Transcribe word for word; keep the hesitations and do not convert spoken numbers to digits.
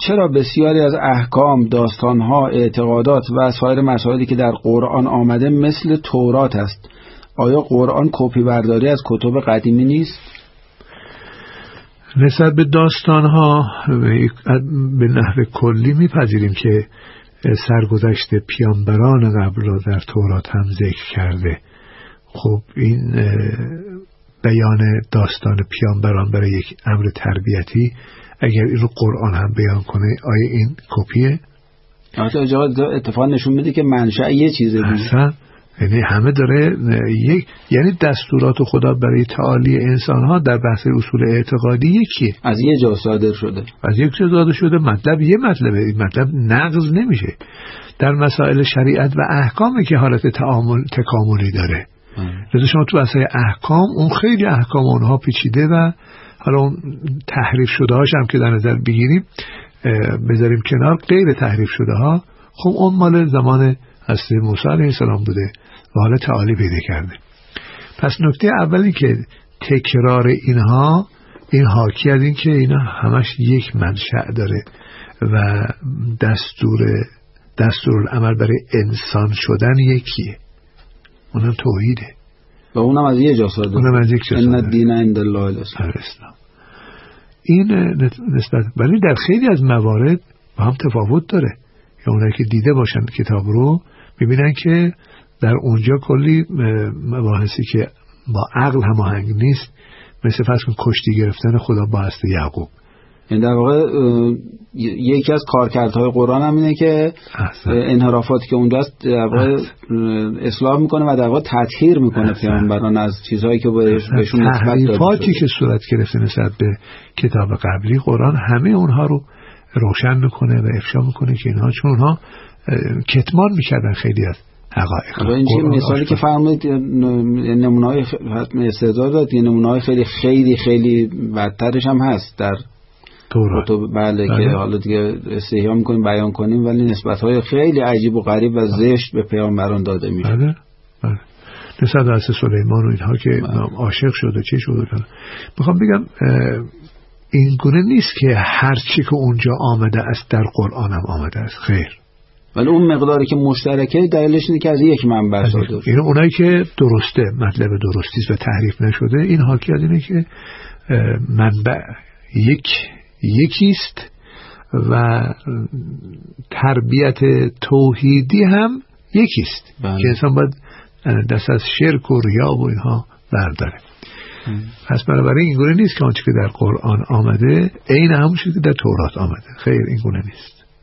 چرا بسیاری از احکام، داستانها، اعتقادات و سایر مسائلی که در قرآن آمده مثل تورات است؟ آیا قرآن کپی برداری از کتب قدیمی نیست؟ نسبت به داستانها به نحو کلی میپذیریم که سرگذشت پیامبران قبل را در تورات هم ذکر کرده. خب این بیان داستان پیامبران برای یک امر تربیتی اگر این رو قرآن هم بیان کنه، آیا این کپیه؟ اتفاق نشون میده که منشأ یه چیزه اصلا یعنی همه داره یک، یعنی دستورات خدا برای تعالی انسان ها در بحث اصول اعتقادی یکیه، از یه جا صادر شده از یک جا صادر شده مطلب یه مطلبه، این مطلب نقض نمیشه. در مسائل شریعت و احکامی که حالت تعامل تکاملی داره، لذا شما تو اصل احکام اون خیلی احکام اونها پیچیده و حالا اون تحریف شده هاش هم که در نظر بگیریم بذاریم کنار، غیر تحریف شده ها خب اون مال زمان حضرت موسی علیه السلام بوده و حالا تعالی پیدا کرده. پس نکته اولی که تکرار اینها این حاکی از این که اینا همش یک منشأ داره و دستور دستور العمل برای انسان شدن یکیه، اونم توحیده و اونم از یه جا صادر، اونم از یک جا صادر، ان الدین عند الله الاسلام. این نسبت ولی در خیلی از موارد با هم تفاوت داره. یا اونایی که دیده باشن کتاب رو میبینن که در اونجا کلی مباحثی که با عقل هماهنگ نیست، مثل فرض کن کشتی گرفتن خدا با حضرت یعقوب. این در واقع یکی از کارکردهای قرآن هم اینه که انحرافاتی که اونجا است در واقع اصلاح میکنه و در واقع تطهیر میکنه پیامبران از چیزهایی که بهشون نسبت داده شده. تحریفاتی که صورت گرفته نسبت به کتاب قبلی، قرآن همه اونها رو روشن میکنه و افشا میکنه که اینها چون اونها کتمان میکردن خیلی از حقایق. این چه مثالی که فرمودید نمونه‌های استعداد داد، نمونه‌های خیلی خیلی خیلی بدترش هم هست در تورات. بله که حالا دیگه استحیا میکنیم بیان کنیم، ولی نسبت‌های خیلی عجیب و غریب و زشت به پیامبران داده میشه. بله بله. نسبت به سلیمان و اینها که عاشق شده چه شده کنه. میخوام بگم این گونه نیست که هر چی که اونجا آمده است در قرآن هم آمده است، خیر. ولی اون مقداری که مشترکه دلیلش اینه که از یک منبع صادر. این اونایی که درسته، مطلب درستی است و تحریف نشده، این حاکی از اینه که منبع یک یکیست و تربیت توحیدی هم یکیست که انسان باید دست از شرک و ریا و اینها برداره. پس بنابراین این گونه نیست که آنچه که در قرآن آمده عین همون چیزی که در تورات آمده، خیر این گونه نیست.